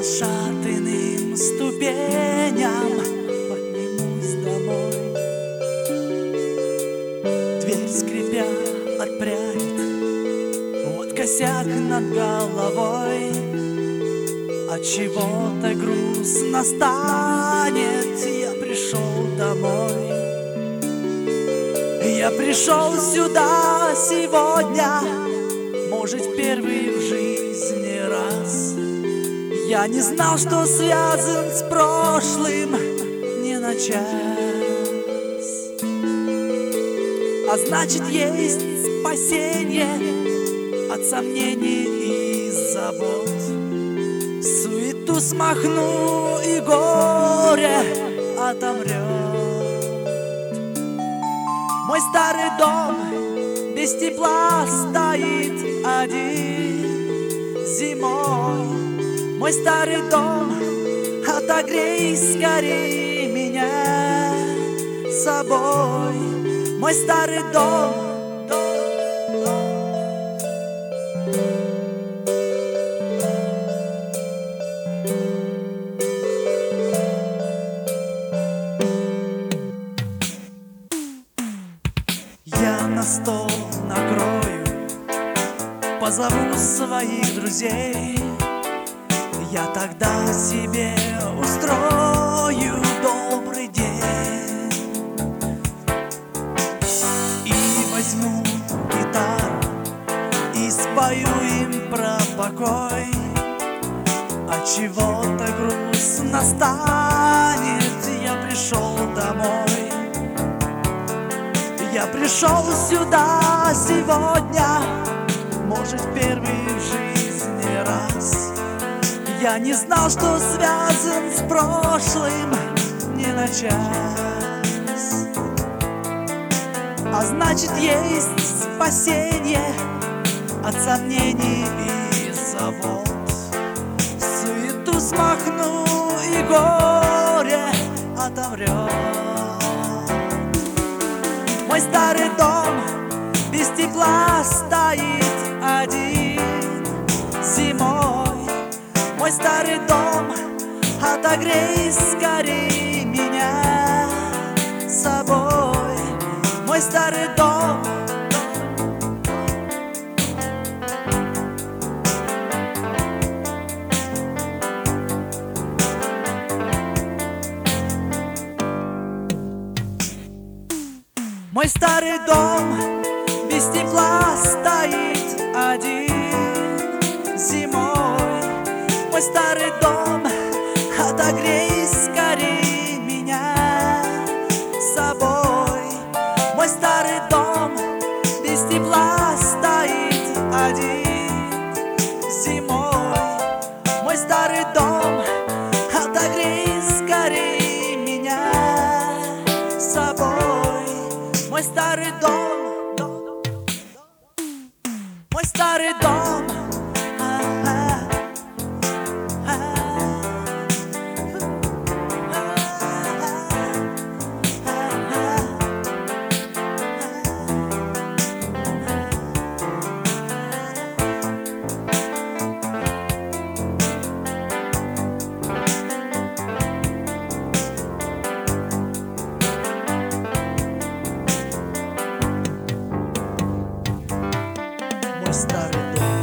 расшатанным ступеням поднимусь домой. Дверь, скрипя, отпрянет, вот косяк над головой. От чего-то грустно станет, я пришел домой. Я пришел сюда сегодня, может, первый в жизни раз. Я не знал, что связан с прошлым не на час. А значит, есть спасение от сомнений и забот. Суету смахну, и горе отомрет. Мой старый дом без тепла стоит один зимой. Мой старый дом, отогрей скорей меня собой. Мой старый дом, я на стол накрою, позову своих друзей. Я тогда себе устрою добрый день и возьму гитару и спою им про покой. От чего-то грустно станет, я пришел домой. Я пришел сюда сегодня, может, первый в жизни раз. Я не знал, что связан с прошлым не на час. А значит, есть спасение от сомнений и забот. Суету смахну, и горе отомрет. Мой старый дом без тепла стоит один зимой. Мой старый дом, отогрей скорей меня собой. Мой старый дом, мой старый дом без тепла стоит один зимой. Мой старый дом, отогрей скорей меня собой. Мой старый дом без тепла стоит один зимой. Мой старый дом, отогрей скорей меня собой. Мой старый дом, мой старый дом. Мой старый дом.